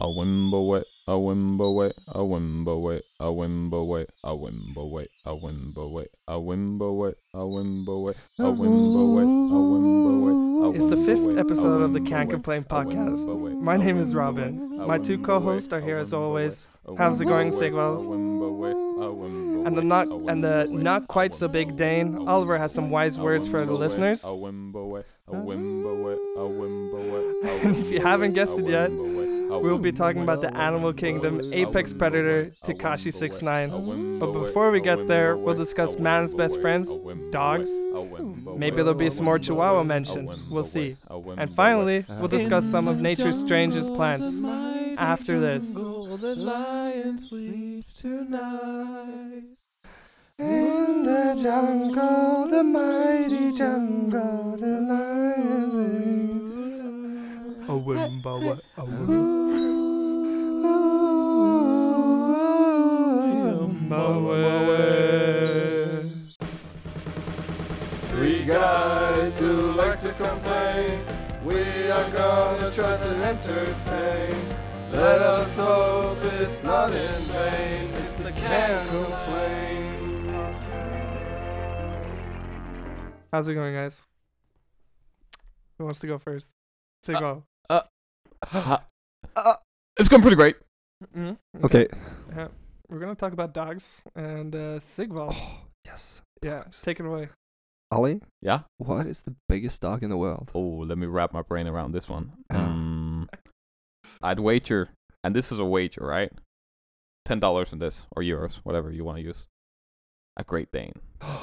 A Wimbleway, a Wimbleway, a Wimbleway, a Wimbleway, a Wimbleway, a Wimbleway, a Wimbleway, a Wimbleway, a Wimbleway, a Wimbleway. It's the fifth episode of the Can't Complain podcast. My name is Robin. My two co-hosts are here as always. How's it going, Sigval? And the not quite so big Dane. Oliver has some wise words for the listeners. And if you haven't guessed it yet, we'll be talking about the animal kingdom, apex predator Tekashi 69. But before we get there, we'll discuss man's best friends, dogs. Maybe there'll be some more Chihuahua mentions. We'll see. And finally, we'll discuss some of nature's strangest plants. After this. The lion sleeps tonight. In the jungle, the mighty jungle, the lion sleeps tonight. A wimba, a Three guys who like to complain. We are gonna try to entertain. Let us hope it's not in vain. It's the Can't Complain. How's it going, guys? Who wants to go first? Sigval. It's going pretty great. Mm-hmm. Okay. Yeah. We're gonna talk about dogs and Sigval. Oh, yes. Yeah, Dogs. take it away. Ollie, Yeah? what is the biggest dog in the world? Oh, let me wrap my brain around this one. I'd wager, and this is a wager, right? $10 in this, or euros, whatever you want to use. A Great Dane.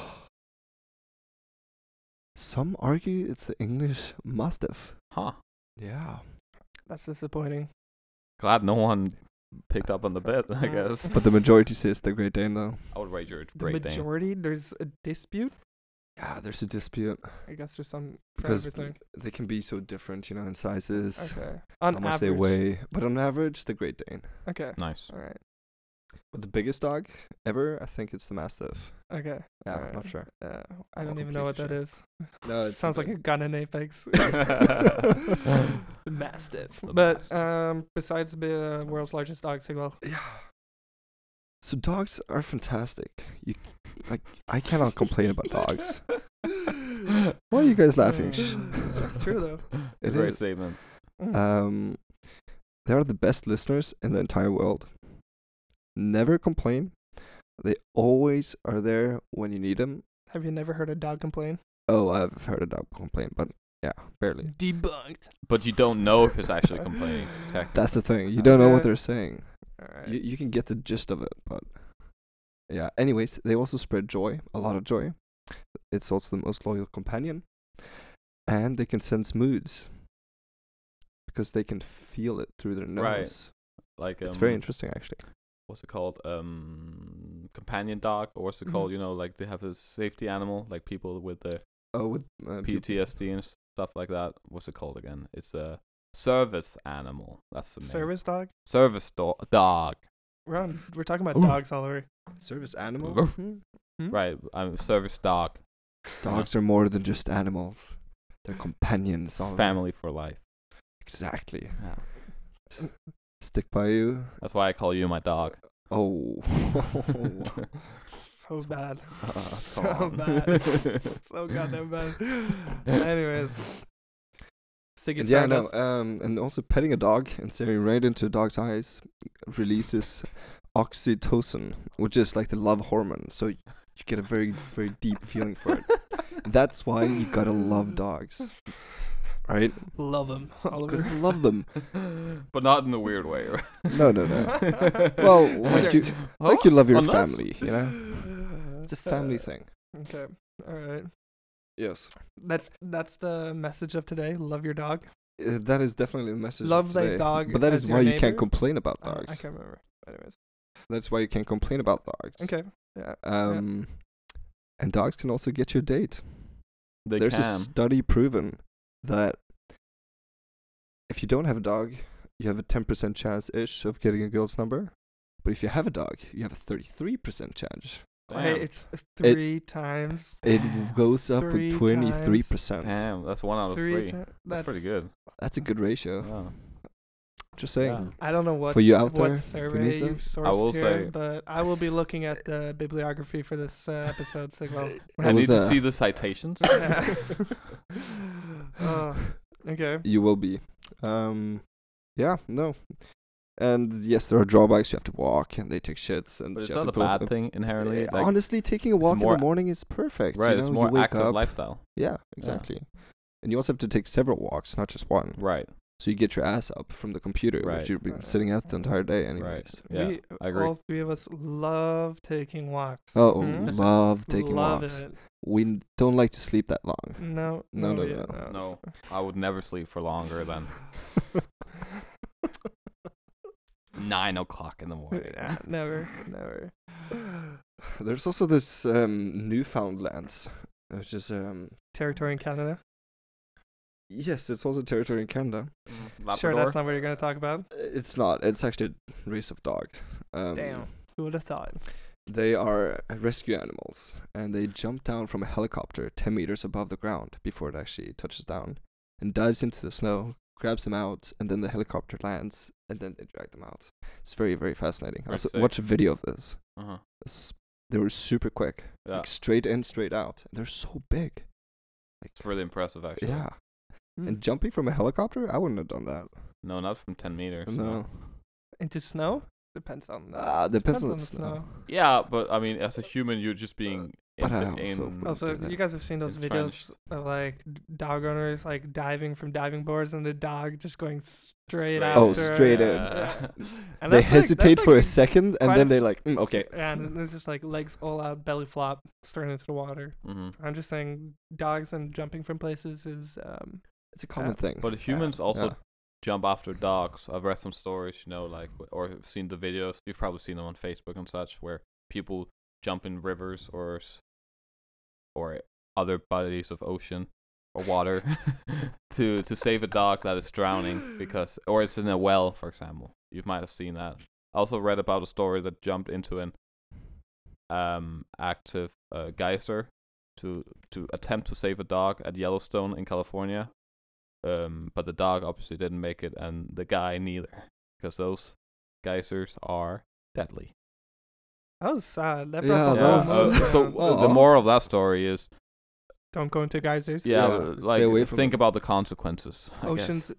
Some argue it's the English Mastiff. Huh. Yeah. That's disappointing. Glad no one picked up on the bet, I guess. But the majority says the Great Dane, though. I would wager it's The Great Dane. majority, there's a dispute. Yeah, there's a dispute. I guess there's some for Because everything. they can be so different, in sizes. Okay. How On much they average. weigh. But on average, the Great Dane. Okay. Nice. All right. But the biggest dog ever, I think it's the Mastiff. Okay. Yeah, Alright. not sure. I don't Not even know what that completely is. No, it's Sounds like a gun in Apex. The Mastiff. The But Mastiff. besides the world's largest dog, Sigval. Yeah. So dogs are fantastic. I cannot complain about dogs. Why are you guys laughing? That's true though. It's a great statement. Mm. They are the best listeners in the entire world. Never complain. They always are there when you need them. Have you never heard a dog complain? Oh, I've heard a dog complain, but yeah, barely. Debunked. But you don't know if it's actually complaining. That's the thing. You don't know what Okay. they're saying. Alright. You can get the gist of it, but yeah. Anyways, they also spread joy, a lot of joy. It's also the most loyal companion, and they can sense moods because they can feel it through their nose. Right. Like It's very interesting, actually. What's it called? Companion dog, or what's it Mhm. called? Like they have a safety animal, like people with the Oh, with PTSD and stuff like that. What's it called again? It's a service animal. That's the name. Service dog? Service dog. We're talking about Ooh. dogs, Oliver. service animal. Ruff. Hmm? Right. I'm a service dog. Dogs are more than just animals. They're companions. Oliver. Family for life. Exactly. Yeah. Stick by you. That's why I call you my dog. Oh. So bad. Come So on. bad. So goddamn bad. Anyways. Siggy Yeah, no. Stardust. And also petting a dog and staring right into a dog's eyes releases oxytocin, which is like the love hormone. So you get a very, very deep feeling for it. That's why you gotta love dogs, right? Love them, You Oliver. gotta love them. But not in a weird way, right? No. Well, like you love your Unless- family, It's a family thing. Okay. All right. Yes. That's the message of today. Love your dog. That is definitely the message. of Love thy today. dog But that as is your why you neighbor? can't complain about I dogs. can't remember. Anyways. That's why you can't complain about dogs. Okay. Yeah. And dogs can also get you a date. There's a can. study proven that if you don't have a dog, you have a 10% chance-ish of getting a girl's number. But if you have a dog, you have a 33% chance. Hey, Damn. it's 3 times. It Damn. goes up Three with 23%. Damn, that's 1 out of 3. That's That's pretty good. That's a good ratio. Yeah. Just saying. Yeah. I don't know what For you out there, what survey Vanessa? you've sourced I will here, say- but I will be looking at the bibliography for this episode. So well, I It need was, to see the citations. Yeah. Okay. You will be. Yeah, no. And yes, there are drawbacks. You have to walk, and they take shits, and But it's you have not to a pull- bad thing inherently. Like, honestly, taking a walk in more- the morning is perfect. right, you know? it's You more wake active up. lifestyle. Yeah, exactly. And you also have to take several walks, not just one. Right. So you get your ass up from the computer, Right. which you've been sitting at the entire day, anyways. Yeah, we, I agree. All three of us love taking walks. Oh, Hmm? love taking love walks. it. We don't like to sleep that long. No, No. yeah, No, I would never sleep for longer than 9 o'clock in the morning. Yeah, never. There's also this Newfoundlands, which is Territory in Canada. yes, it's also territory in Canada. Sure, that's not what you're gonna talk about. It's not. It's actually a race of dog. Damn, who would have thought? They are rescue animals, and they jump down from a helicopter 10 meters above the ground before it actually touches down, and dives into the snow, grabs them out, and then the helicopter lands, and then they drag them out. It's very, very fascinating. Very Also, sick. watch a video of this. Uh-huh. They were super quick, Yeah, like straight in, straight out. They're so big. it's really impressive actually. Yeah. Hmm. And jumping from a helicopter, I wouldn't have done that. No, not from 10 meters. No. Into snow? Depends on. Depends on on the snow. Yeah, but I mean, as a human, you're just being But I in, also in wouldn't Also, do that. you guys have seen those It's videos of like dog owners like diving from diving boards and the dog just going straight after. Oh, straight in. Yeah. And They that's like- hesitate that's for a like second, and quite then a- they're like, okay. And it's just like legs all out, belly flop, straight into the water. hmm I'm just saying, dogs and jumping from places is It's a common thing. But humans also Yeah. jump after dogs. I've read some stories, you know, like, or have seen the videos. You've probably seen them on Facebook and such, where people jump in rivers or other bodies of ocean or water to save a dog that is drowning because, or it's in a well, for example. You might have seen that. I also read about a story that jumped into an active geyser to attempt to save a dog at Yellowstone in California. But the dog obviously didn't make it, and the guy neither, because those geysers are deadly. that was sad. That Yeah, brought the that whole was- mood. So the Aw. moral of that story is, Don't go into geysers. yeah, Yeah, but, stay like away from think them. about the consequences. I guess. Oceans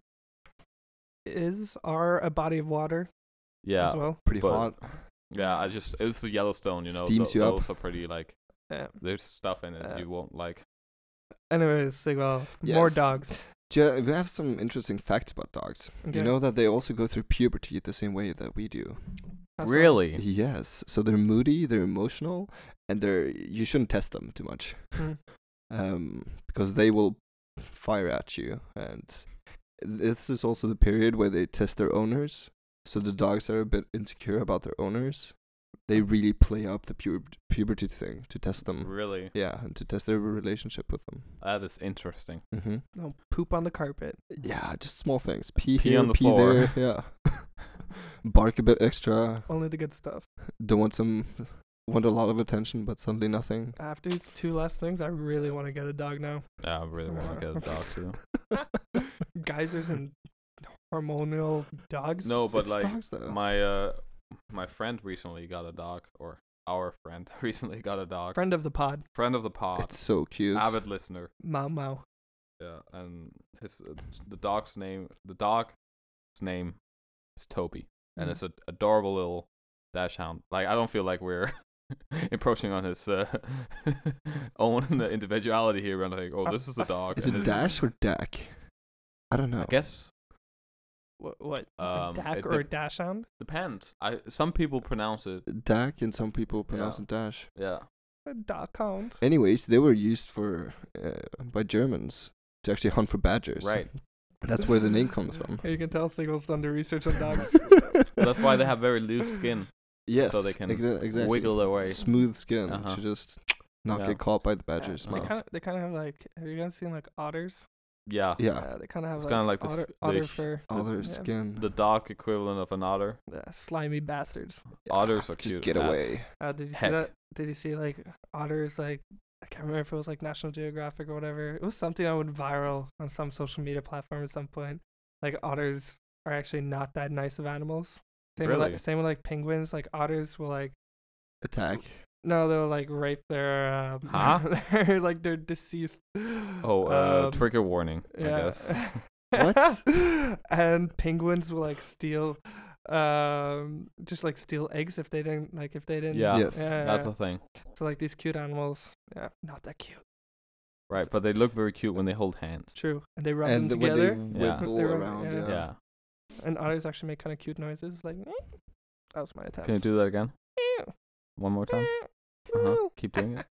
are a body of water Yeah, as well. Pretty but- hot. yeah. It's the Yellowstone, you know. Steams you up. Those are pretty like. Yeah. There's stuff in it Yeah. you won't like. Anyways, well, more Yes. dogs. We have some interesting facts about dogs. Okay. You know that they also go through puberty the same way that we do. That's all. Really? Yes. So they're moody, they're emotional, and you shouldn't test them too much. Hmm. Because they will fire at you. And this is also the period where they test their owners. So the dogs are a bit insecure about their owners. They really play up the puberty thing to test them. Really? Yeah, and to test their relationship with them. That is interesting. Mm-hmm. No, poop on the carpet. Yeah, just small things. Pee Pee here, on the pee floor. there. Yeah. Bark a bit extra. Only the good stuff. Don't want a lot of attention, but suddenly nothing. After these two last things, I really want to get a dog now. Yeah, I really want to get a dog too. Geysers and hormonal dogs. No, but It's like dogs, though. my friend recently got a dog, or our friend recently got a dog. Friend of the pod, Friend of the pod, It's so cute. avid listener. Mau Mau. Yeah, and the dog's name is Toby, and Mhm. it's an adorable little dachshund. Like, I don't feel like we're approaching on his own individuality here. And I think, oh, this is a dog. Is and it this Dash or Dak? I don't know. I guess What? Um, Dak it or dep- Dachshund? depends. Some people pronounce it. Dak, and some people pronounce Yeah. it Dash. Yeah. A dog count. Anyways, they were used for by Germans to actually hunt for badgers. Right. That's where the name comes from. You can tell Stigle's done the research on dogs. That's why they have very loose skin. Yes. So they can exactly. wiggle their way. Smooth skin Uh-huh. to just not Yeah. get caught by the badger's They mouth. kind of have like. Have you guys seen like otters? Yeah. Yeah. They kind of have It's like, kinda like the otter, f- otter the fur. Other Yeah. skin. The dog equivalent of an otter. Slimy bastards. Otters are Just cute get as- away. Did you see Heck. that? Did you see like otters? Like I can't remember if it was like National Geographic or whatever. It was something that went viral on some social media platform at some point. Like otters are actually not that nice of animals. Same Really? with like penguins. Like otters will like Attack. no, they'll like rape their their deceased. Trigger warning. I guess. What? And penguins will like steal, just like steal eggs if they didn't. Yeah, Yes. that's the thing. So like these cute animals, not that cute. Right, but they look very cute when they hold hands. True, and they rub And them when together. they Yeah. wiggle They rub- around. yeah. Yeah. And otters actually make kind of cute noises. Like, that was my attempt. Can you do that again? One more time. Keep doing it.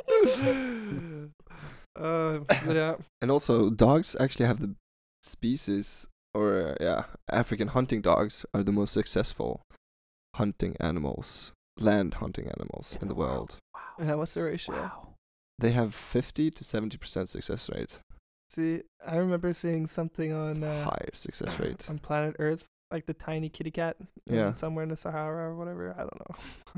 But yeah. And also, dogs actually have the species, or African hunting dogs are the most successful hunting animals, land hunting animals in the world. Wow. Yeah, what's the ratio? Wow. They have 50 to 70% success rate. See, I remember seeing something It's on a high success rate. on planet Earth, like the tiny kitty cat. Yeah. Somewhere in the Sahara or whatever. I don't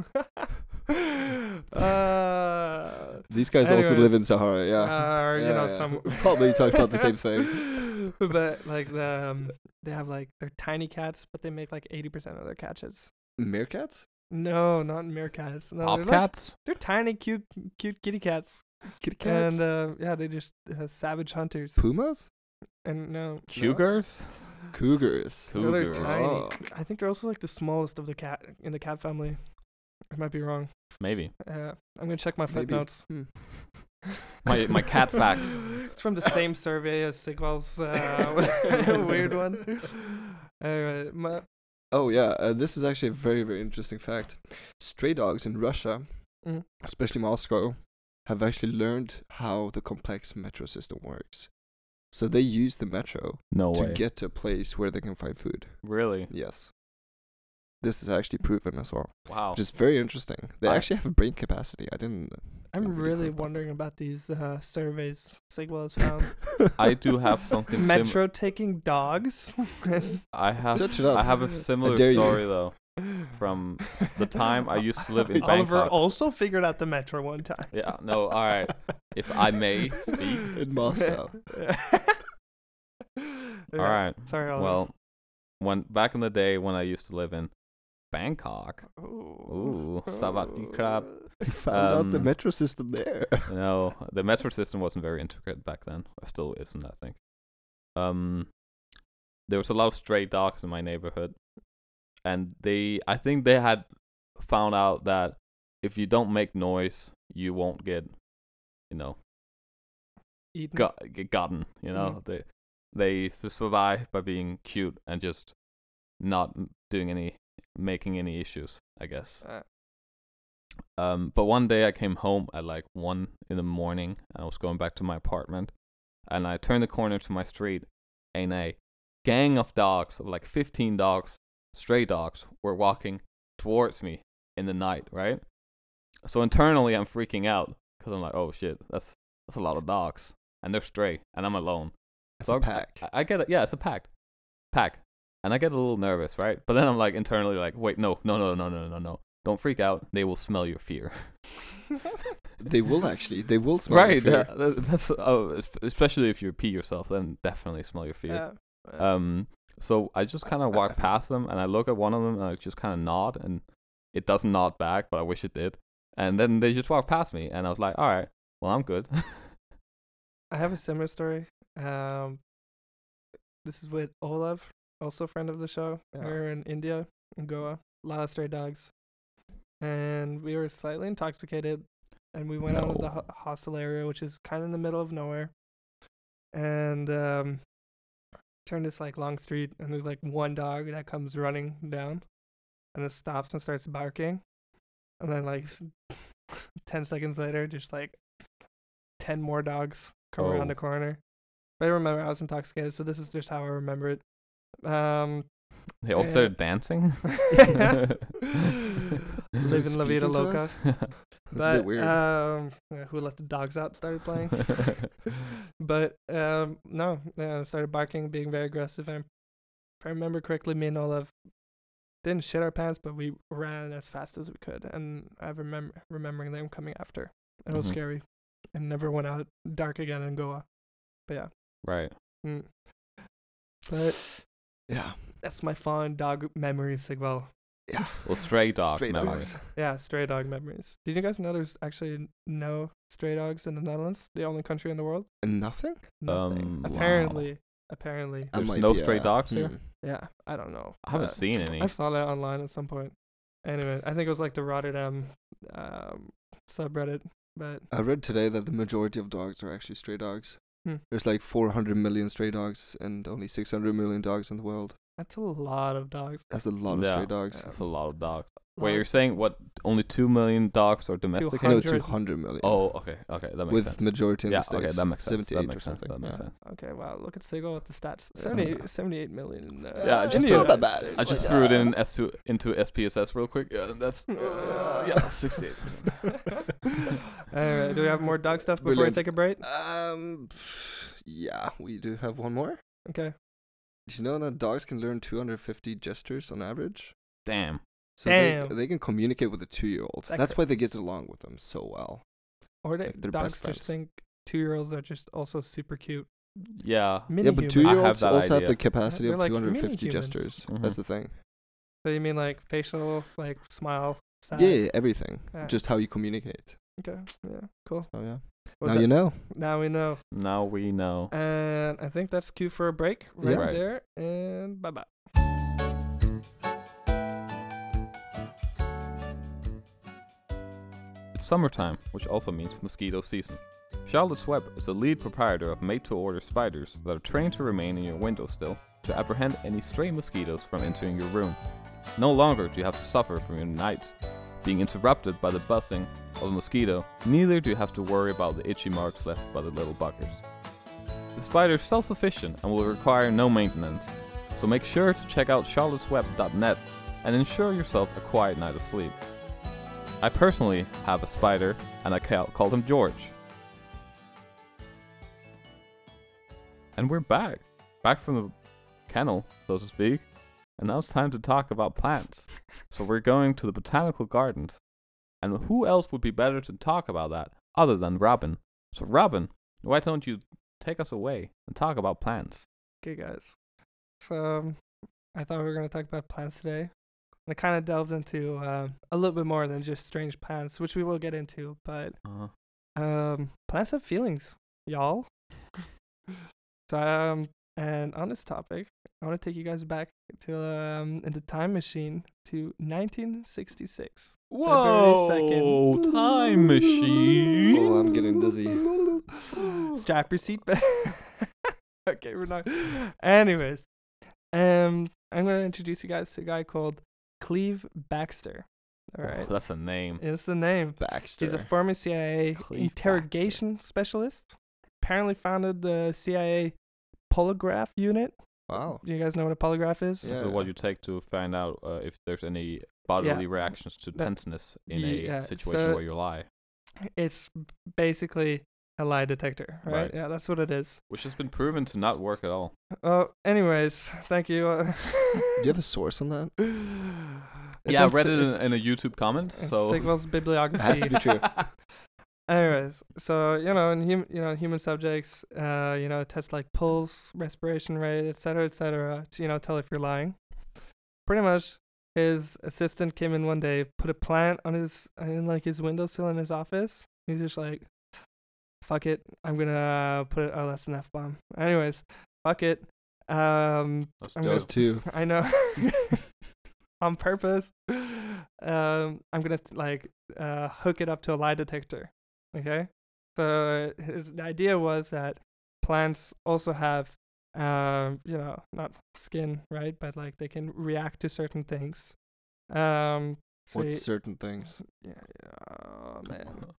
know. These guys also anyways, live in Sahara, yeah. Or, Yeah, yeah. some. We probably talked about the same thing. But like they have like they're tiny cats, but they make like 80% of their catches. Meerkats? No, not meerkats. No, they're, like, Bobcats? they're tiny, cute kitty cats. Kitty cats? And they just savage hunters. Pumas? And no, Cougars? Cougars. no, they're Cougars. tiny. Oh. I think they're also like the smallest of the cat in the cat family. I might be wrong. Maybe. I'm gonna check my Maybe. footnotes. My cat facts. It's from the same survey as Sigval's weird one. Anyway, Oh, yeah. This is actually a very, very interesting fact. Stray dogs in Russia, especially Moscow, have actually learned how the complex metro system works. So they use the metro No to way. get to a place where they can find food. Really? Yes. This is actually proven as well, Wow. which is very interesting. They actually have a brain capacity. I'm really really thought that. wondering about these surveys Sigval has found. I do have something Metro taking dogs. I have Search it up. I have a similar dare you. story though from the time I used to live in Oliver Bangkok. also figured out the metro one time. Yeah, no, all right. If I may speak. In Moscow. All right. Sorry, Oliver. Well, when back in the day when I used to live in Bangkok. Ooh, Savati Krab. He found out the Um, metro system there. No, the metro system wasn't very intricate back then. It still isn't, I think. There was a lot of stray dogs in my neighborhood, and I think they had found out that if you don't make noise, you won't get, Eden. get gotten. They survive by being cute and just not making any issues, I guess. But one day I came home at like 1 a.m. and I was going back to my apartment, and I turned the corner to my street, and a gang of dogs, of like 15 dogs, stray dogs, were walking towards me in the night, right? So internally I'm freaking out, because I'm like, oh shit, that's a lot of dogs, and they're stray, and I'm alone. It's So a pack. I get it, yeah, it's a pack. And I get a little nervous, right? But then I'm like internally like, wait, no. Don't freak out. They will smell your fear. They will actually. They will smell Right. your fear. That's especially if you pee yourself, then definitely smell your fear. So I just kind of walk past them, and I look at one of them, and I just kind of nod, and it doesn't nod back, but I wish it did. And then they just walk past me, and I was like, all right, well, I'm good. I have a similar story. This is with Olav, also a friend of the show. Yeah. We were in India, in Goa. A lot of stray dogs. And we were slightly intoxicated, and we went out of the hostel area, which is kind of in the middle of nowhere. And turned this like long street, and there's like one dog that comes running down, and it stops and starts barking. And then like 10 seconds later, just like 10 more dogs come around the corner. But I remember I was intoxicated, so this is just how I remember it. They all started dancing. Living La Vida Loca. That's a bit weird. Who Let the Dogs Out started playing. But no, started barking, being very aggressive. And if I remember correctly, me and Olav didn't shit our pants, but we ran as fast as we could. And I remember remembering them coming after. And it was scary. And never went out dark again in Goa. But yeah. Right. But yeah. That's my fond dog memories, Sigval. Yeah. Well, stray dog Stray memories. dogs. Yeah, stray dog memories. Did you guys know there's actually no stray dogs in the Netherlands? The only country in the world? And nothing? Nothing. Wow. Apparently. That There's might no be stray dogs here? Yeah, I don't know. I haven't seen any. I saw that online at some point. Anyway, I think it was like the Rotterdam subreddit, but I read today that the majority of dogs are actually stray dogs. Hmm. There's like 400 million stray dogs and only 600 million dogs in the world. that's a lot of dogs. That's a lot of Yeah. stray dogs. That's a lot of dogs. Lot Wait, of- you're saying what? Only 2 million dogs are domesticated? No, 200. 200 million. Oh, okay, that makes with sense. majority in Yeah, the States. okay, that makes sense. 78 That makes or sense. something. That makes yeah. sense. Okay, wow, look at Siggo with the stats. Yeah. 78 million in Yeah, I just India. thought that bad. I just threw it in into SPSS real quick. Yeah, that's yeah, 68. Alright, do we have more dog stuff before Brilliant. we take a break? Yeah, we do have one more. Okay. Did you know that dogs can learn 250 gestures on average? Damn. So Damn. They can communicate with a 2-year-old. That That's cra- why they get along with them so well. Or Like, they're dogs best just friends. think 2-year-olds are just also super cute. Yeah. Mini Yeah, but humans. 2-year-olds that also have idea. the capacity They're of like 250 mini-humans. gestures. Mhm. That's the thing. So you mean like facial, like smile, sad? Yeah, everything. Yeah. Just how you communicate. Okay. Yeah. Cool. Oh yeah. What was Now you that? know. Now we know. Now we know. And I think that's cue for a break right Yeah. Right. there. And bye bye. It's summertime, which also means mosquito season. Charlotte's Web is the lead proprietor of made-to-order spiders that are trained to remain in your windowsill to apprehend any stray mosquitoes from entering your room. No longer do you have to suffer from your nights being interrupted by the buzzing of a mosquito, neither do you have to worry about the itchy marks left by the little buggers. The spider is self-sufficient and will require no maintenance, so make sure to check out charlottesweb.net and ensure yourself a quiet night of sleep. I personally have a spider, and I called him George. And we're back from the kennel, so to speak, and now it's time to talk about plants. So we're going to the botanical gardens, and who else would be better to talk about that other than Robin? So Robin, why don't you take us away and talk about plants? Okay, guys. So I thought we were going to talk about plants today. And I kind of delved into a little bit more than just strange plants, which we will get into. But plants have feelings, y'all. So and on this topic, I want to take you guys back to in the time machine to 1966. Whoa! February 2nd. Time machine. Oh, I'm getting dizzy. Strap your seatbelt. Okay, we're not. Anyways, I'm gonna introduce you guys to a guy called Cleve Baxter. All right, Oh, that's a name. it's the name. Baxter. He's a former CIA Cleve interrogation specialist. Apparently founded the CIA polygraph unit. Wow. Do you guys know what a polygraph is? Yeah. So what you take to find out if there's any bodily reactions to tenseness in Yeah, a situation so- where you lie, It's basically a lie detector, right? Right. Yeah, that's what it is. which has been proven to not work at all. Anyways, thank you. Do you have a source on that? It's Yeah, I on read Si- it it's- in a YouTube comment. it's So Sigval's bibliography. Has to be true. Anyways, so in human subjects, test like pulse, respiration rate, etc., to tell if you're lying. Pretty much, his assistant came in one day, put a plant on his windowsill in his office. He's just like, "Fuck it, I'm gonna put it." Oh, that's an F-bomb. Anyways, fuck it. I'm Those two. I know. On purpose. I'm gonna hook it up to a lie detector. Okay. So the idea was that plants also have, not skin, right? But like they can react to certain things. So What certain things? yeah, oh man.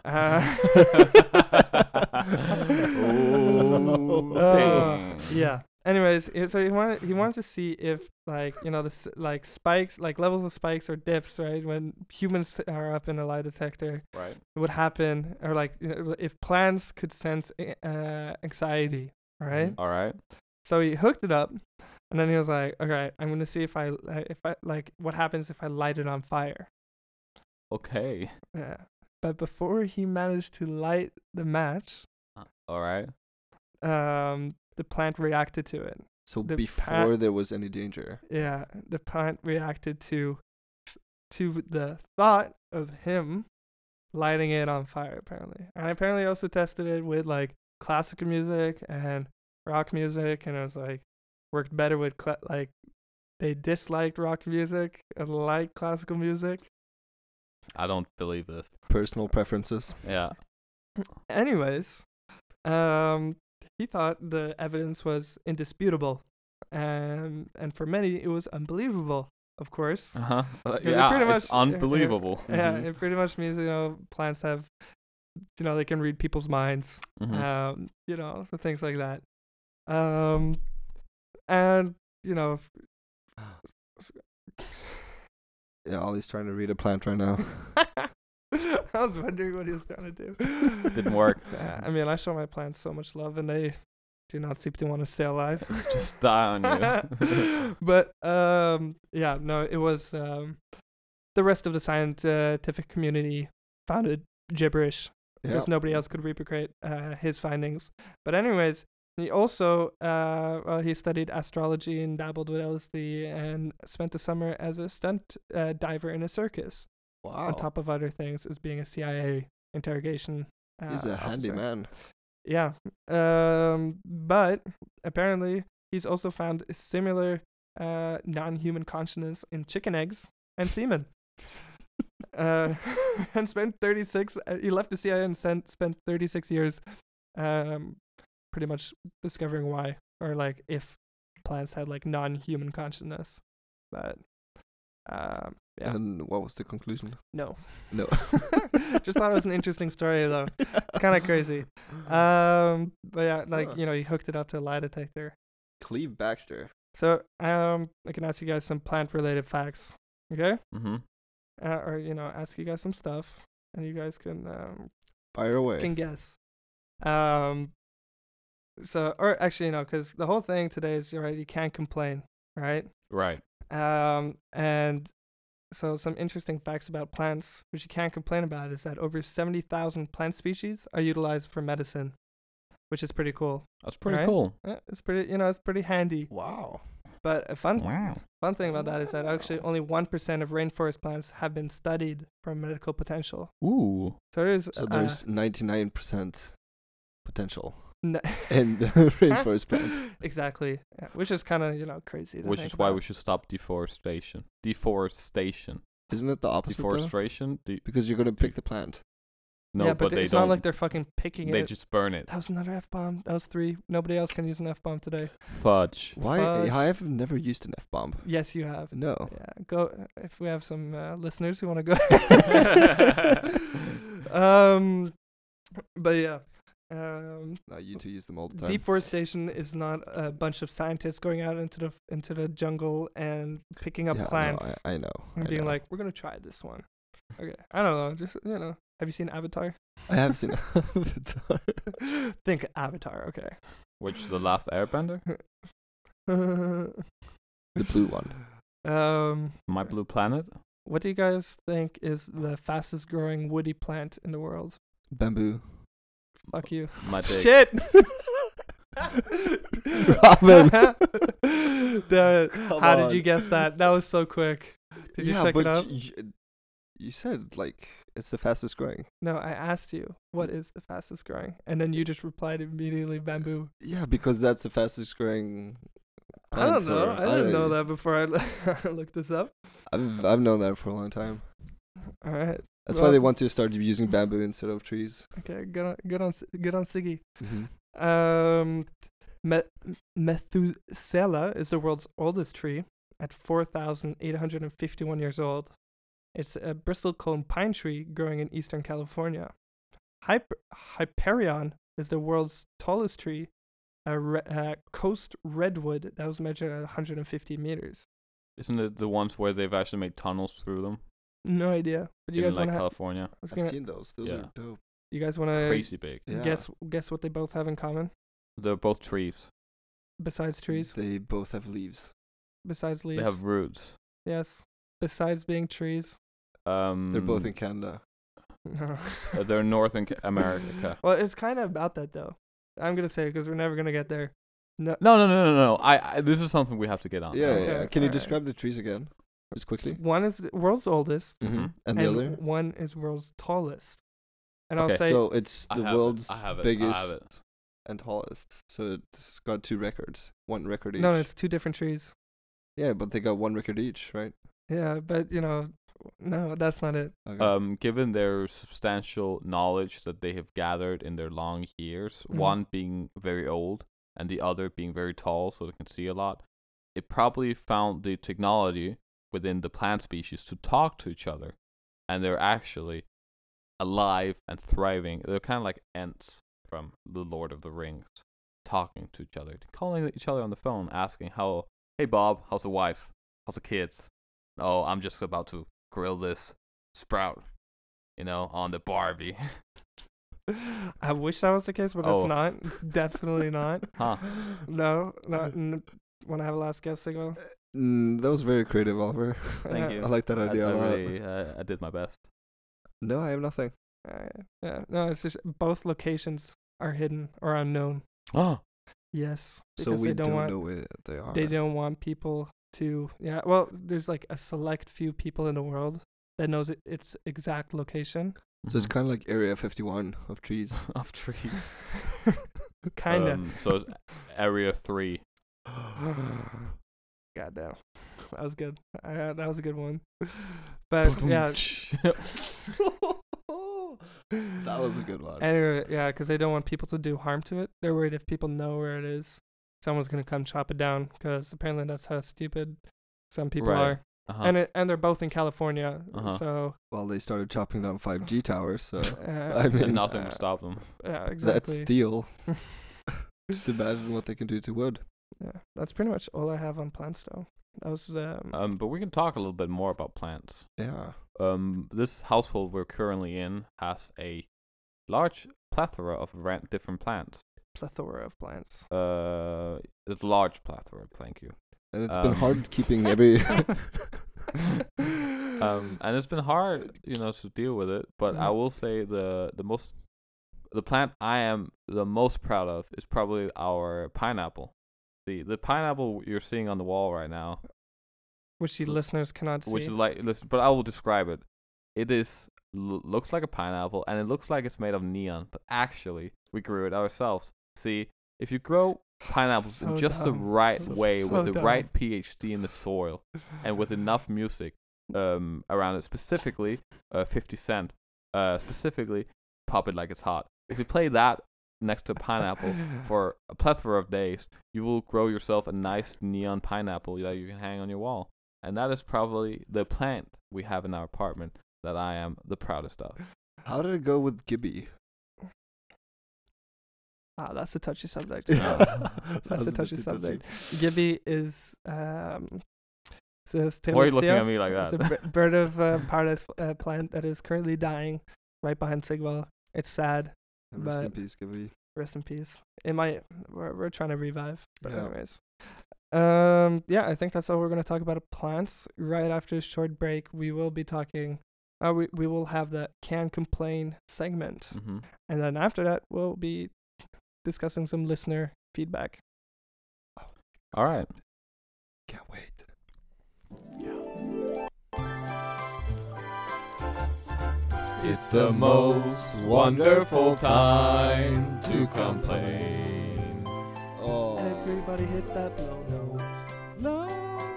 Oh, dang. Yeah. Anyways, so he wanted to see if spikes, like levels of spikes or dips, right? When humans are up in a lie detector, Right. it would happen, or if plants could sense anxiety, right? All right. So he hooked it up, and then he was like, "Okay, I'm gonna see if I what happens if I light it on fire." Okay. Yeah. But before he managed to light the match, All right. the plant reacted to it. So the before there was any danger. Yeah, the plant reacted to the thought of him lighting it on fire, apparently. And apparently also tested it with like classical music and rock music, and it was like worked better with like they disliked rock music and liked classical music. I don't believe this. Personal preferences. Yeah. Anyways, he thought the evidence was indisputable, and for many it was unbelievable. Of course. Yeah, pretty much, it's unbelievable. Yeah, it pretty much means plants have, they can read people's minds. So things like that. And Yeah, Ollie's trying to read a plant right now. I was wondering what he was trying to do. Didn't work. I mean, I show my plants so much love, and they do not seem to want to stay alive. Just die on you. But it was the rest of the scientific community found it gibberish because nobody else could replicate his findings. But anyways, he also he studied astrology and dabbled with LSD and spent the summer as a stunt diver in a circus. Wow. On top of other things, as being a CIA interrogation. He's a handy man. Yeah. But apparently he's also found a similar non-human consciousness in chicken eggs and semen. And spent 36. He left the CIA and spent 36 years, pretty much discovering why, or like if plants had like non-human consciousness. But yeah. And what was the conclusion? No. Just thought it was an interesting story though. It's kind of crazy. But yeah, like he hooked it up to a lie detector. Cleve Baxter. So I can ask you guys some plant-related facts. Okay. Or ask you guys some stuff, and you guys can fire away. Can guess. So, or actually, because the whole thing today is you can't complain, right? Right. And so some interesting facts about plants, which you can't complain about, is that over 70,000 plant species are utilized for medicine, which is pretty cool. That's pretty cool. It's pretty, it's pretty handy. Wow. But a fun thing about that is that actually only 1% of rainforest plants have been studied for medical potential. Ooh. So there's 99% potential. In the rainforest plants. Exactly. Yeah, which is kind of, crazy. Which is why we should stop deforestation. Deforestation. Isn't it the opposite? Deforestation? Because you're going to pick the plant. No, yeah, but it's not like they're fucking picking it. They just burn it. That was another F-bomb. That was 3. Nobody else can use an F-bomb today. Fudge. Why? Fudge. I have never used an F-bomb. Yes, you have. No. Yeah, go if we have some listeners who want to go. But yeah. No, you two use them all the time. Deforestation is not a bunch of scientists going out into the jungle and picking up plants. I know. And being like, we're gonna try this one. Okay, I don't know. Just have you seen Avatar? I have seen Avatar. Think Avatar. Okay. Which the last Airbender? The blue one. My Blue Planet. What do you guys think is the fastest growing woody plant in the world? Bamboo. Fuck you. My dick. Shit. Robin. How did you guess that? That was so quick. Did you check it out? You said it's the fastest growing. No, I asked you what is the fastest growing, and then you just replied immediately, bamboo. Yeah, because that's the fastest growing. I don't know. I didn't know that before I looked this up. I've known that for a long time. All right. That's why they want to start using bamboo instead of trees. Okay, good on Siggy. Mm-hmm. Methuselah is the world's oldest tree at 4,851 years old. It's a Bristol cone pine tree growing in eastern California. Hyperion is the world's tallest tree, a coast redwood that was measured at 150 meters. Isn't it the ones where they've actually made tunnels through them? No idea. But you guys want to California? I've seen those. Those are dope. You guys want to crazy big? Guess what they both have in common? They're both trees. Besides trees? They both have leaves. Besides leaves? They have roots. Yes. Besides being trees. They're both in Canada. No. They're North America. Well, it's kind of about that though. I'm gonna say because we're never gonna get there. No. I this is something we have to get on. Yeah. Can you alright. describe the trees again, just quickly? One is the world's oldest, Mhm. And the other? one is world's tallest. And I'll Okay, say So it's I the have it, world's I have it, biggest and tallest. So it's got 2 records, 1 record each. no, it's 2 different trees. Yeah, but they got 1 record each, right? Yeah, but no, that's not it. Okay. Given their substantial knowledge that they have gathered in their long years, Mhm. one being very old and the other being very tall, so they can see a lot, it probably found the technology within the plant species to talk to each other, and they're actually alive and thriving. They're kind of like Ents from The Lord of the Rings, talking to each other, calling each other on the phone, asking hey Bob, how's the wife? How's the kids? Oh, I'm just about to grill this sprout, on the Barbie. I wish that was the case, but Oh. it's not. It's definitely not. Huh. No, not. Want to have a last guess, Sigval? That was very creative, Oliver. Thank you. I like that idea I a lot. really, I did my best. No, I have nothing. Yeah, no, it's just both locations are hidden or unknown. Oh. Yes, So because we they don't want know where they are. they don't want people to. Yeah, well, there's like a select few people in the world that knows its exact location. So it's kind of like Area 51 of trees. of trees. Kinda. So it's Area 3. Goddamn, that was good. That was a good one. But yeah. That was a good one. Anyway, yeah, because they don't want people to do harm to it. They're worried if people know where it is, someone's gonna come chop it down. Because apparently that's how stupid some people Right. are. Uh-huh. And they're both in California, Uh-huh. so Well, they started chopping down 5G towers, so uh, I mean, and nothing will stop them. yeah, that's exactly. steel. Just imagine what they can do to wood. Yeah, that's pretty much all I have on plants, though. That was But we can talk a little bit more about plants. Yeah. This household we're currently in has a large plethora of different plants. plethora of plants. It's a large plethora. Thank you. And it's been hard keeping every. And it's been hard, to deal with it. But I will say the plant I am the most proud of is probably our pineapple. The pineapple you're seeing on the wall right now, Which the listeners cannot see. which is listen, but I will describe it. It is looks like a pineapple, and it looks like it's made of neon, but actually we grew it ourselves. See, if you grow pineapples So in just the dumb. right So way, with the dumb. right pH in the soil, and with enough music around it, specifically 50 Cent, specifically Pop It Like It's Hot. If you play that next to a pineapple for a plethora of days, you will grow yourself a nice neon pineapple that you can hang on your wall. And that is probably the plant we have in our apartment that I am the proudest of. How did it go with Gibby? That's a touchy subject. That That's was a bit touchy too subject. Gibby is it's a Why are you looking Stellitzia. at me like It's a that? bird of paradise plant that is currently dying right behind Sigval. It's sad. Rest in But- peace, Gibby. Rest in peace. We're trying to revive. But Yeah. anyways. Yeah, I think that's all we're gonna talk about plants. Right after a short break, we will be talking we will have the Can Complain segment. Mm-hmm. And then after that we'll be discussing some listener feedback. All right. Can't wait. It's the most wonderful time to complain. Oh. Everybody hit that low note.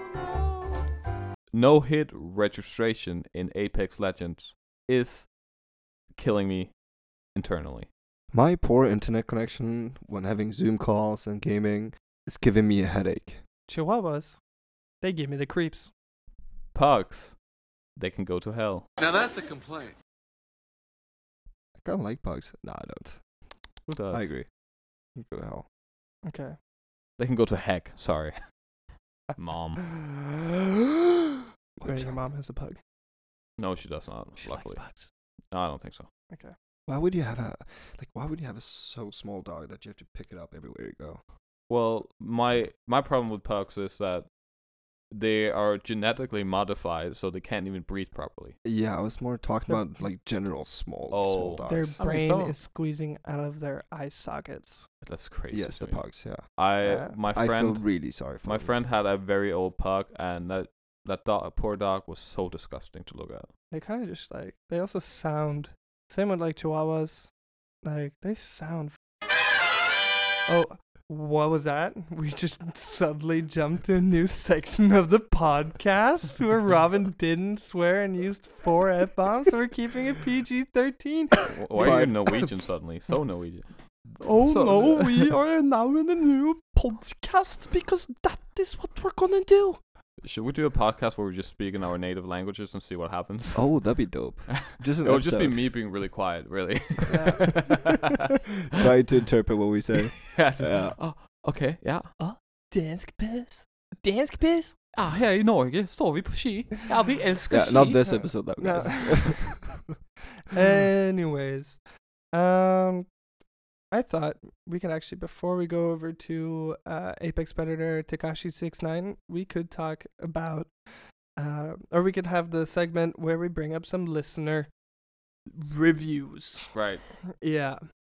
No hit registration in Apex Legends is killing me internally. My poor internet connection when having Zoom calls and gaming is giving me a headache. Chihuahuas, they give me the creeps. Pugs, they can go to hell. Now that's a complaint. I kind of like bugs. No, I don't. Who does? I agree. Go to hell. Okay. They can go to heck. Sorry. Mom. Wait, your mom has a pug. No, she does not. She luckily. likes bugs. No, I don't think so. Okay. Why would you have a so small dog that you have to pick it up everywhere you go? Well, my problem with pugs is that they are genetically modified, so they can't even breathe properly. Yeah, I was more talking about like general small dogs. Their I mean, brain some- is squeezing out of their eye sockets. That's crazy. Yes, to the me. pugs. Yeah, My I feel friend, really sorry for my them. friend had a very old pug, and that dog, poor dog, was so disgusting to look at. They kind of just like, they also sound, same with like Chihuahuas, like they sound. Oh, what was that? We just suddenly jumped to a new section of the podcast where Robin didn't swear and used 4 F-bombs, so we're keeping it PG-13. Why are you 5. Norwegian suddenly? So Norwegian. Oh So- no, we are now in a new podcast because that is what we're gonna do. Should we do a podcast where we just speak in our native languages and see what happens? Oh, that'd be dope. Just an It would just be episode. me being really quiet, really. Try to interpret what we say. Yeah, just, Yeah. Oh, okay, ja. Dansk piss. Dansk piss. Her i Norge står vi på ski. Ja, vi elsker Yeah, ski. not this episode though, No. guys. Anyways, I thought we could actually, before we go over to Apex Predator Tekashi 69, we could talk about, or we could have the segment where we bring up some listener reviews. Right. Yeah.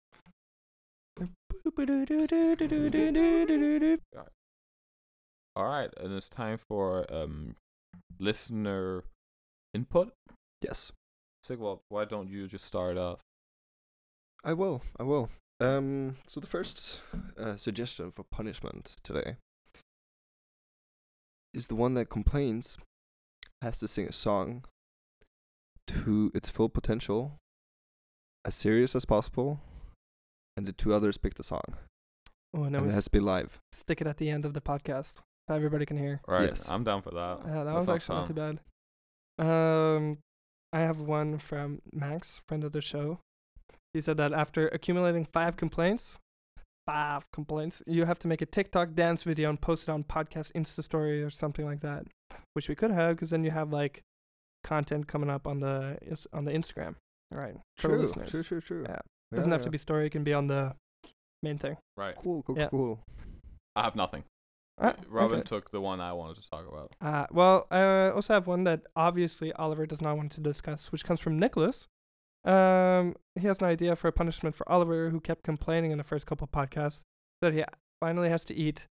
All right, and it's time for listener input. Yes, Sigvald, why don't you just start off? I will. So the first suggestion for punishment today is the one that complains has to sing a song to its full potential, as serious as possible, and the 2 others pick the song. Oh, and And then it we has to be live. stick it at the end of the podcast so everybody can hear. Right, Yes. I'm down for that. Yeah, that That was sounds actually not fun. too bad. I have one from Max, friend of the show. He said that after accumulating 5 complaints, you have to make a TikTok dance video and post it on podcast Insta story or something like that, which we could have because then you have like content coming up on the Instagram, right? For the listeners. True. Yeah, doesn't have to be story; it can be on the main thing. Right. Cool. Yeah. I have nothing. Robin took the one I wanted to talk about. Well, I also have one that obviously Oliver does not want to discuss, which comes from Nicholas. He has an idea for a punishment for Oliver, who kept complaining in the first couple podcasts that he finally has to eat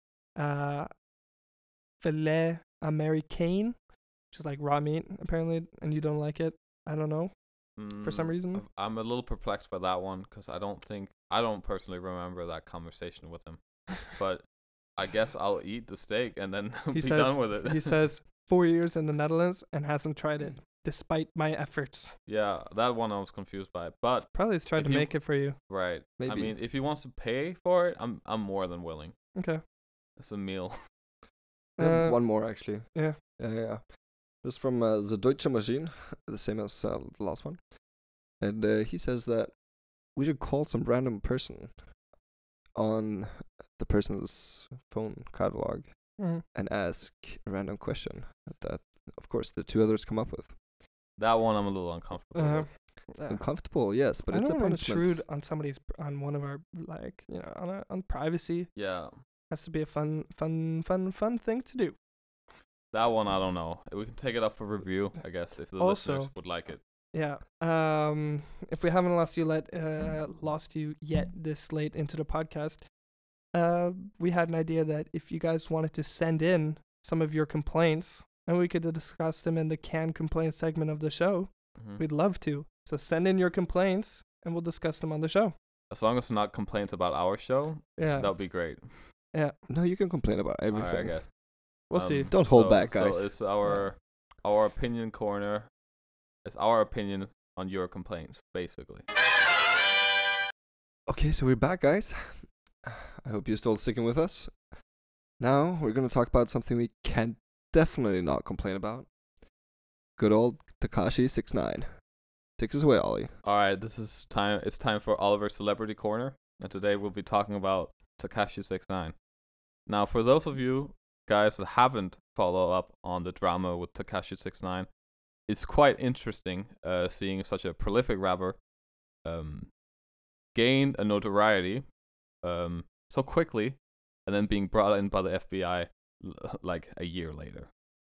filet américain, which is like raw meat, apparently, and you don't like it. I don't know. For some reason. I'm a little perplexed by that one because I don't personally remember that conversation with him. But I guess I'll eat the steak and then be done with it. He says 4 years in the Netherlands and hasn't tried it, despite my efforts. Yeah, that one I was confused by. But Probably he's trying If to you- make it for you. right, I Maybe. mean, if he wants to pay for it, I'm more than willing. Okay. It's a meal. I have Uh, one more actually. Yeah. Yeah. This is from the Deutsche Maschine, the same as the last one. And he says that we should call some random person on the person's phone catalog Mhm. and ask a random question that, of course, the 2 others come up with. That one I'm a little uncomfortable with. Yeah. Uncomfortable, yes, but I it's a don't wanna punishment. intrude on one of our, like, on privacy. Yeah, Has to be a fun thing to do. that one I don't know. We can take it up for review, I guess, if the Also- listeners would like it. Yeah. If we haven't lost you yet this late into the podcast, we had an idea that if you guys wanted to send in some of your complaints, and we could discuss them in the canned complaint segment of the show, Mhm. we'd love to. So send in your complaints, and we'll discuss them on the show. As long as it's not complaints about our show, Yeah. that would be great. Yeah. No, you can complain about All everything. right, I guess. We'll see. Don't hold back, guys. So it's our opinion corner. It's our opinion on your complaints, basically. Okay, so we're back, guys. I hope you're still sticking with us. Now we're going to talk about something we can definitely not complain about. Good old Tekashi 69. Take us away, Ollie. All right, this is time. It's time for Oliver's Celebrity Corner, and today we'll be talking about Tekashi 69. Now, for those of you guys that haven't followed up on the drama with Tekashi 69, it's quite interesting seeing such a prolific rapper gain a notoriety so quickly, and then being brought in by the FBI like a year later.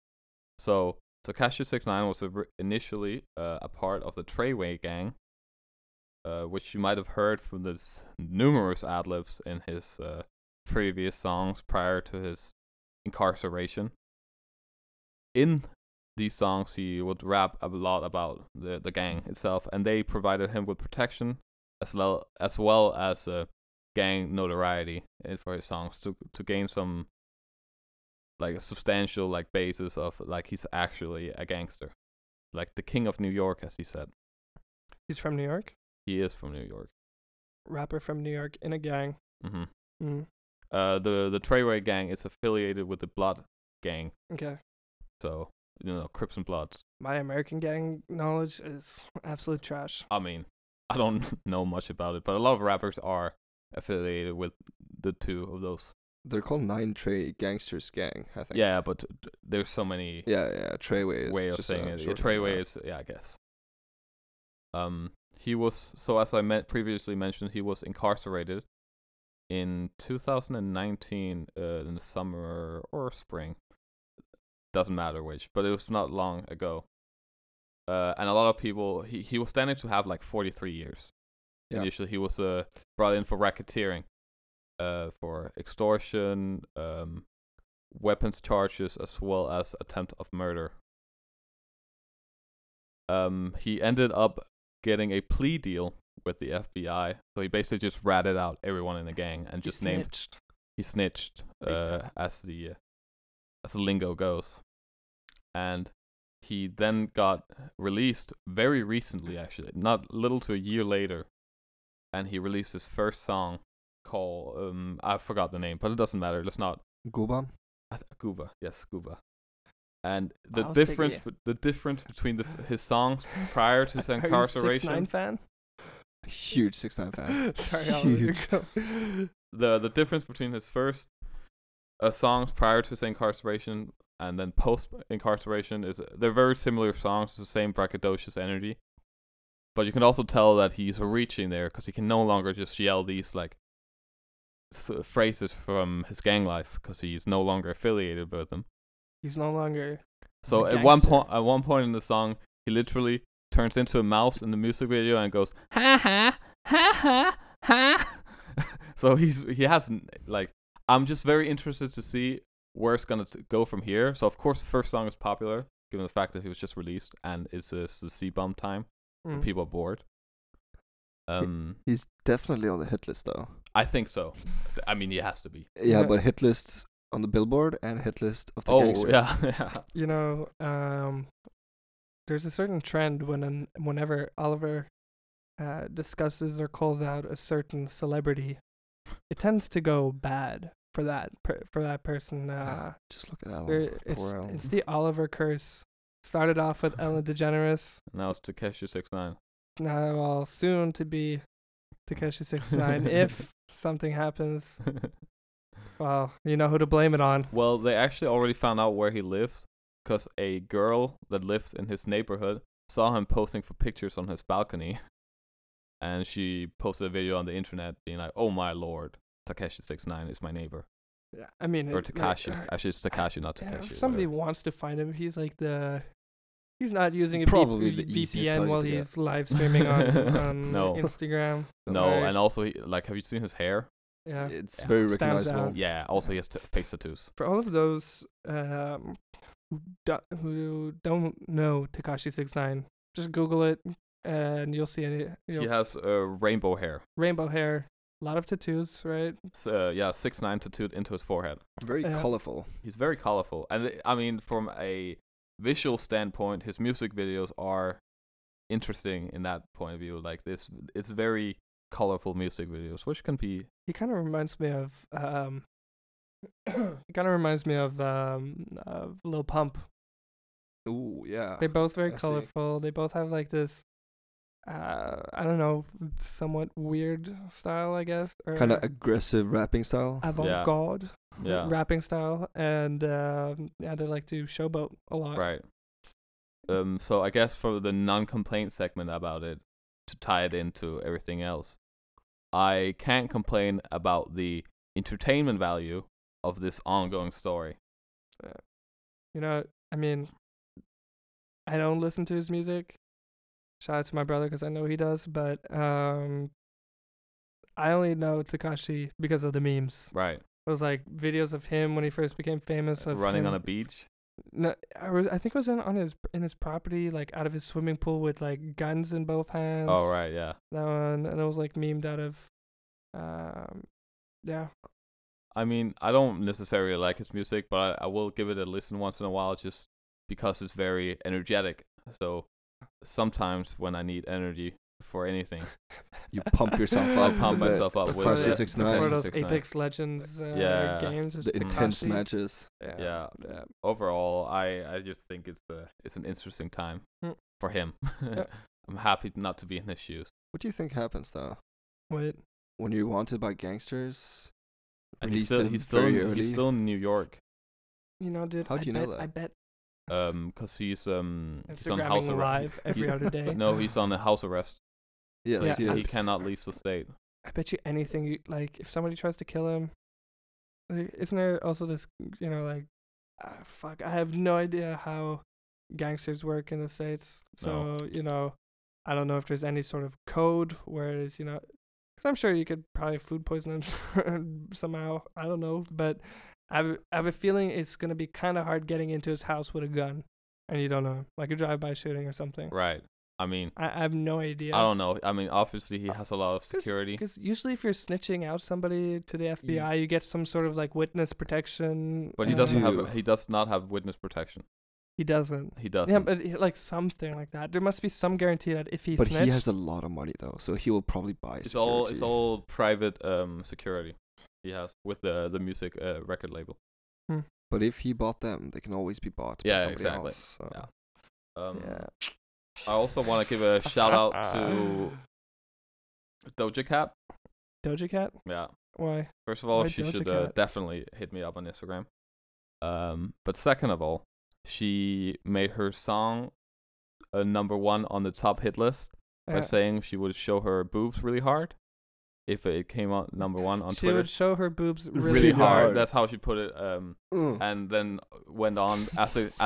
So Tekashi 69 was initially a part of the Treyway gang, which you might have heard from the numerous ad-libs in his previous songs prior to his incarceration. In these songs, he would rap a lot about the gang itself, and they provided him with protection as well as gang notoriety for his songs to gain some like a substantial like basis of like he's actually a gangster, like the king of New York, as he said. He's from New York. He is from New York. Rapper from New York in a gang. The Treyway gang is affiliated with the Blood gang. Okay. So Crips and Bloods. My American gang knowledge is absolute trash. I mean, I don't know much about it, but a lot of rappers are affiliated with the two of those. They're called 9 Trey Gangsters Gang, I think. Yeah, but there's so many. Yeah. Treyway is way of just saying it. short Treyway is, I guess. He was, so as I previously mentioned, he was incarcerated in 2019 in the summer or spring. Doesn't matter which, but it was not long ago. And a lot of people, he was standing to have like 43 years. Yeah. Initially, he was brought in for racketeering, for extortion, weapons charges, as well as attempt of murder. He ended up getting a plea deal with the FBI, so he basically just ratted out everyone in the gang and just he snitched, as the lingo goes, and he then got released very recently, actually, not little to a year later, and he released his first song called I forgot the name, but it doesn't matter. Let's not. Gooba. Gooba, yes, Gooba. And the difference between his songs prior to his incarceration. Are you 6ix9ine fan? Huge 6ix9ine fan. Sorry, huge. The difference between his first songs prior to his incarceration and then post incarceration is they're very similar songs. It's the same braggadocious energy, but you can also tell that he's reaching there because he can no longer just yell these like phrases from his gang life because he's no longer affiliated with them. He's no longer. So at one point in the song, he literally turns into a mouse in the music video and goes ha ha ha ha ha. So he has like, I'm just very interested to see where it's gonna go from here. So of course the first song is popular given the fact that he was just released and it's the C-bomb time. People are bored. He's definitely on the hit list though. I think so. I mean, he has to be. Yeah, but hit lists on the Billboard and hit list of the gangsters. Yeah. There's a certain trend whenever Oliver discusses or calls out a certain celebrity, it tends to go bad for that person. Just look at Oliver. It's the Oliver curse. Started off with Ellen DeGeneres. Now it's Tekashi 69. Now, well, soon to be Tekashi 69. If something happens, well, you know who to blame it on. Well, they actually already found out where he lives because a girl that lives in his neighborhood saw him posting for pictures on his balcony, and she posted a video on the internet being like, "Oh my lord, Tekashi 69 is my neighbor." Yeah, I mean, or Tekashi. Actually, it's Tekashi, not Tekashi. If somebody wants to find him, he's like he's not using a VPN while he's live streaming on Instagram. No, and also, have you seen his hair? Yeah. It's very recognizable. Yeah, also he has face tattoos. For all of those who don't know Tekashi 69, just Google it and you'll see it. He has rainbow hair. Rainbow hair. A lot of tattoos, right? 6ix9ine tattooed into his forehead. Very colorful. He's very colorful. And I mean, from a visual standpoint, his music videos are interesting in that point of view. Like this, it's very colorful music videos, which can be. He kind of reminds me of. Lil Pump. Ooh, yeah. They're both very colorful. They both have like this. I don't know, somewhat weird style, I guess. Kind of aggressive rapping style. Avant-garde rapping style. And they like to showboat a lot. Right. So I guess for the non-complaint segment about it, to tie it into everything else, I can't complain about the entertainment value of this ongoing story. I mean, I don't listen to his music. Shout out to my brother because I know he does, but I only know Tekashi because of the memes. Right. It was like videos of him when he first became famous. Of running him. on a beach. No, I think it was in his property, like out of his swimming pool with like guns in both hands. Oh right, yeah. That one, and it was like memed out of, yeah. I mean, I don't necessarily like his music, but I will give it a listen once in a while, just because it's very energetic. So sometimes when I need energy for anything, you pump yourself up. I pump myself up with 5-6-9. For those Apex Legends games, the intense matches. Yeah. Overall, I just think it's an interesting time for him. I'm happy not to be in his shoes. What do you think happens though? What? When you're wanted by gangsters? And he's still in New York. You know, dude. How do you know that? I bet. 'Cause he's on Instagramming house live every other day. No, he's on a house arrest. Yes, Yeah, He cannot leave the state. I bet you anything. Like, if somebody tries to kill him, isn't there also this? You know, like, fuck. I have no idea how gangsters work in the States. So you know, I don't know if there's any sort of code where it's, you know, because I'm sure you could probably food poison him somehow. I don't know, but I have a feeling it's gonna be kind of hard getting into his house with a gun, and you don't know, like a drive-by shooting or something. Right. I mean, I have no idea. I don't know. I mean, obviously he has a lot of security. Because usually if you're snitching out somebody to the FBI, you get some sort of like witness protection. But he doesn't have. He does not have witness protection. He doesn't. He doesn't. Yeah, but like something like that. There must be some guarantee that if he. But snitched, he has a lot of money though, so he will probably buy. It's security. all private security. He has with the music record label. But if he bought them, they can always be bought by somebody else. So. Yeah. I also want to give a shout out to Doja Cat. Doja Cat? Yeah. Why? First of all, Why she Doja should Cat? definitely hit me up on Instagram. But second of all, she made her song number 1 on the top hit list by saying she would show her boobs really hard if it came out number 1 on she Twitter. She would show her boobs really hard. That's how she put it. And then went on as it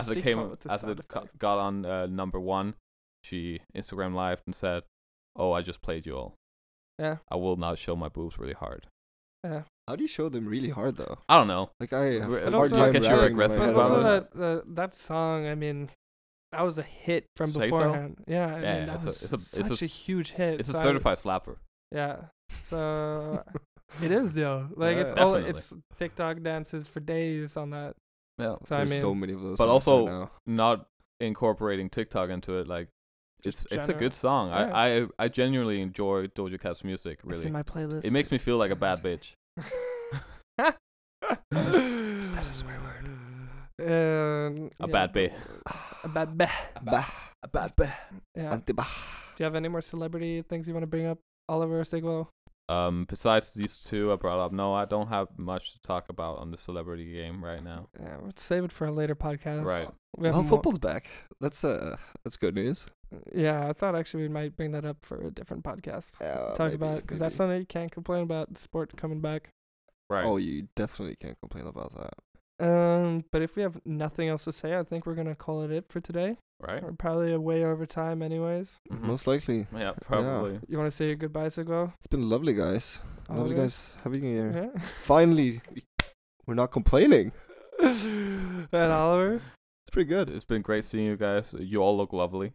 got on number 1. She Instagram lived and said, "Oh, I just played you all. Yeah. I will not show my boobs really hard." Yeah. How do you show them really hard though? I don't know. Like I have a But hard also- time I guess you're wrapping my aggressive head about around it. that song, I mean, that was a hit from Say so? beforehand. Yeah, I Yeah, mean, that was it's such a huge hit. It's so a certified slapper. Yeah. So it is though. Like Yeah. it's TikTok dances for days on that. Yeah. So There's I mean, so many of those. But songs also right now. not incorporating TikTok into it. Like it's a general. good song. Yeah. I genuinely enjoy Doja Cat's music. it's Really, in my playlist. it makes me feel like a bad bitch. Is that a swear word? A bad bitch. A bad ba. A bad bitch. Yeah. Do you have any more celebrity things you want to bring up, Oliver Siglo? Besides these two I brought up, no, I don't have much to talk about on the celebrity game right now. Yeah, let's save it for a later podcast. Right. We have Well, more- football's back. That's good news. Yeah, I thought actually we might bring that up for a different podcast. Talk about because that's something you can't complain about. Sport coming back. Right. Oh, you definitely can't complain about that. But if we have nothing else to say, I think we're gonna call it for today. Right. We're probably way over time, anyways. Mhm. Most likely. Yeah, probably. You want to say goodbye, Siglo? It's been lovely, guys. Lovely Oliver? guys having you here. Yeah. Finally, we're not complaining. And Oliver? It's pretty good. It's been great seeing you guys. You all look lovely.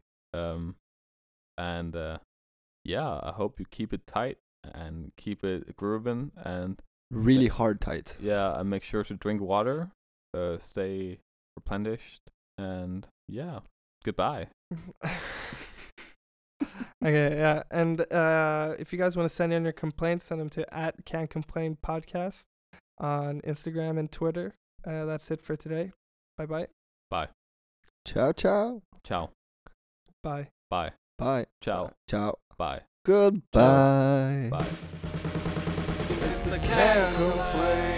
Yeah, I hope you keep it tight and keep it grooving and Really hard tight. yeah, and make sure to drink water, stay replenished, and yeah, goodbye. Okay, yeah. And if you guys want to send in your complaints, send them to @CanComplainPodcast on Instagram and Twitter. That's it for today. Bye-bye. Bye. Ciao, ciao. Ciao. Bye. Bye. Bye. Ciao. Ciao. Bye. Goodbye. Bye. It's the Can Complain